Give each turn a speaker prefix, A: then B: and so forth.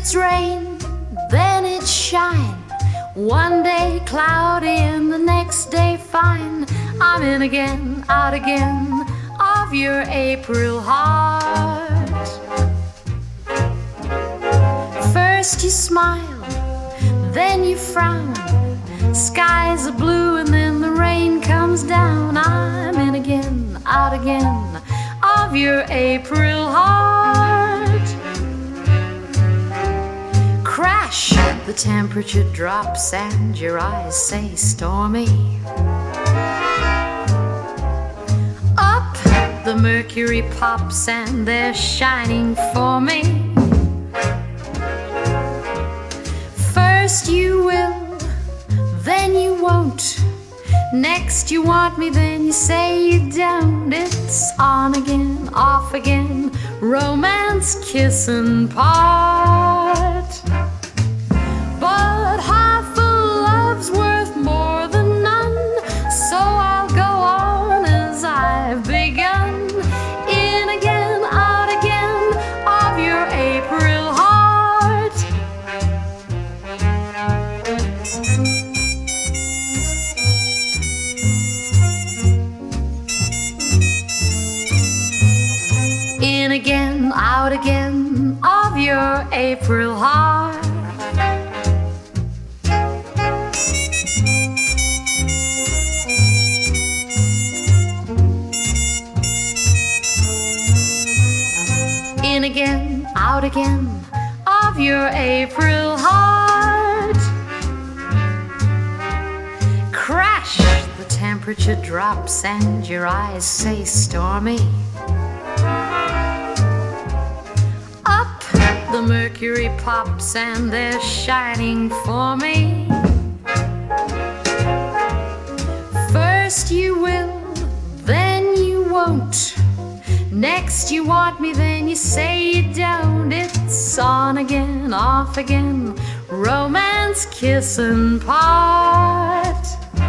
A: it's rain, then it's shine. One day cloudy and the next day fine. I'm in again, out again of your April heart. First you smile, then you frown. Skies are blue and then the rain comes down. I'm in again, out again of your April heart. Crash, the temperature drops and your eyes say stormy. Up, the mercury pops and they're shining for me. First you will, then you won't. Next you want me, then you say you don't. It's on again, off again, romance, kiss and part. But half a love's worth more than none, so I'll go on as I've begun. In again, out again of your April heart. In again, out again of your April heart. In again, out again of your April heart. Crash, the temperature drops and your eyes say stormy. Up, the mercury pops and they're shining for me. First you will, then you won't. Next you want me, then you say you don't. It's on again, off again, romance, kiss and part.